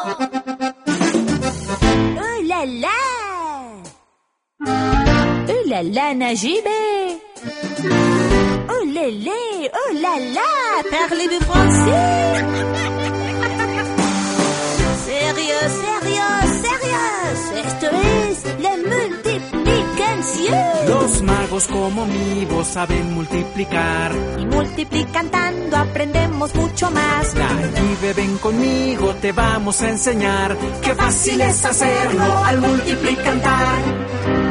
Oh là là! Oh là là, Najibé! Oh lélé! Oh là là! Parlez-vous français? Sérieux, sérieux, sérieux. Esto es la multiplicación. Los magos como mi voz saben multiplicar. Y multiplicando aprendemos mucho más. Nayibe, ven conmigo, te vamos a enseñar. Qué fácil es hacerlo al multiplicar.